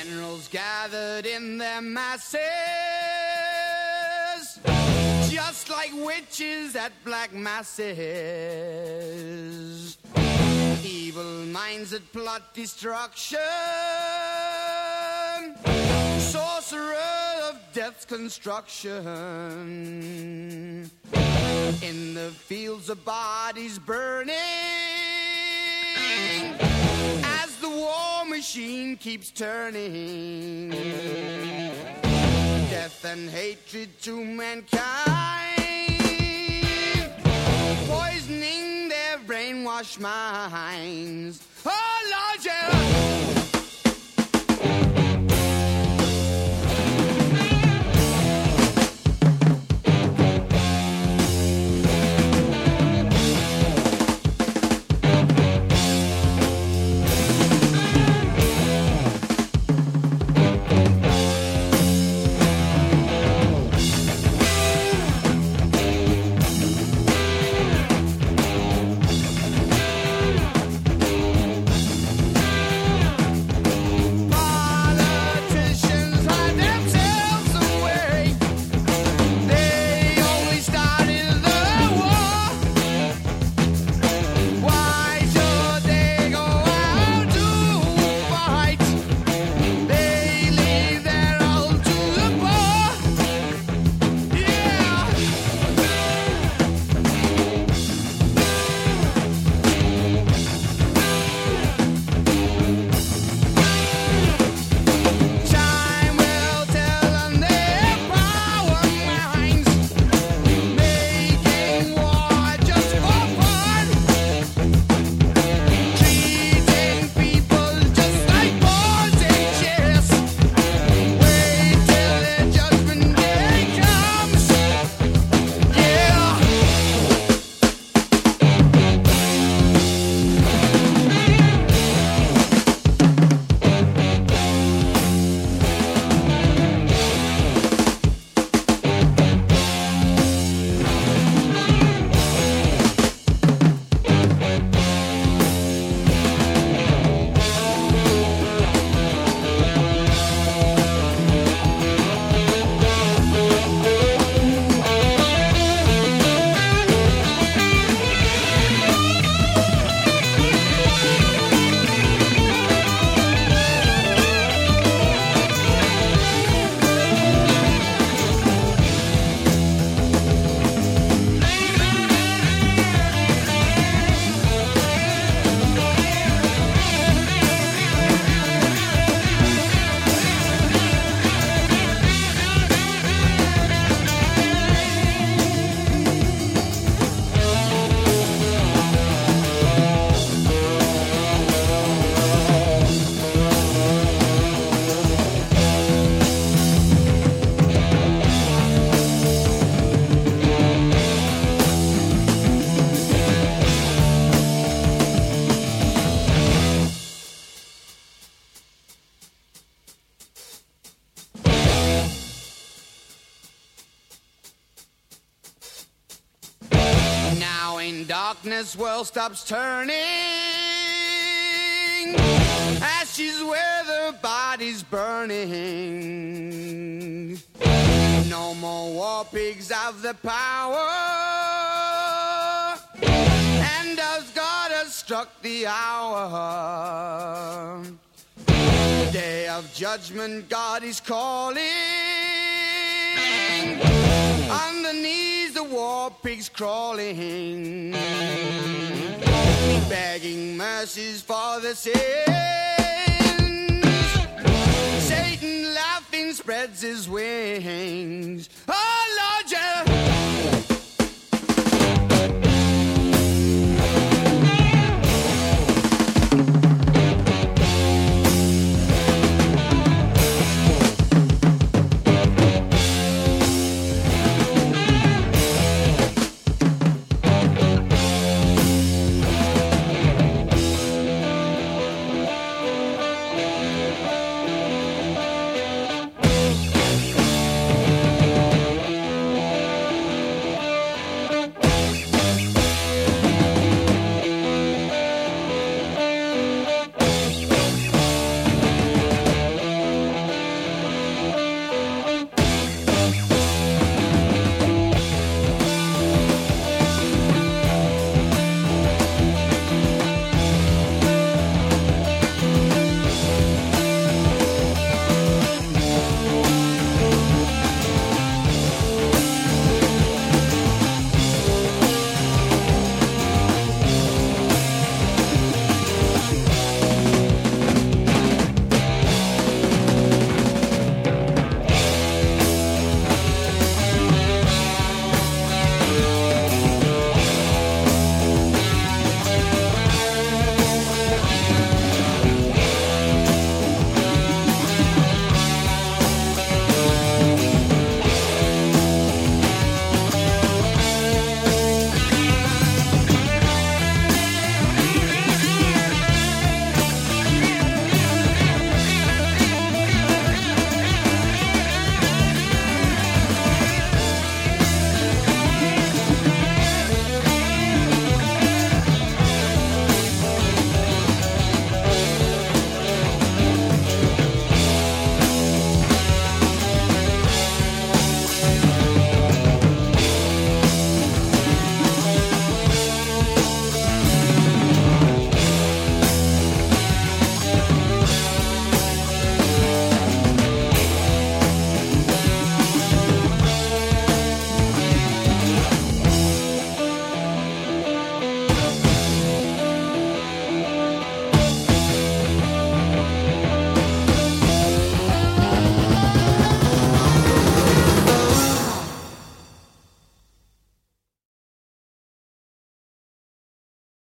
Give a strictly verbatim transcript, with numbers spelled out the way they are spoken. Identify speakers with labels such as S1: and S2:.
S1: Generals gathered in their masses, just like witches at black masses. Evil minds that plot destruction, sorcerer of death's construction. In the fields of bodies burning, as the war machine keeps turning. Death and hatred to mankind, poisoning their brainwashed minds. Oh Lord, yeah. Darkness world stops turning, ashes where the body's burning. No more war pigs have the power, and as God has struck the hour, day of judgment God is calling. On the knees the war pigs crawling, begging mercies for the sins. Satan laughing spreads his wings. Oh Lord, yeah.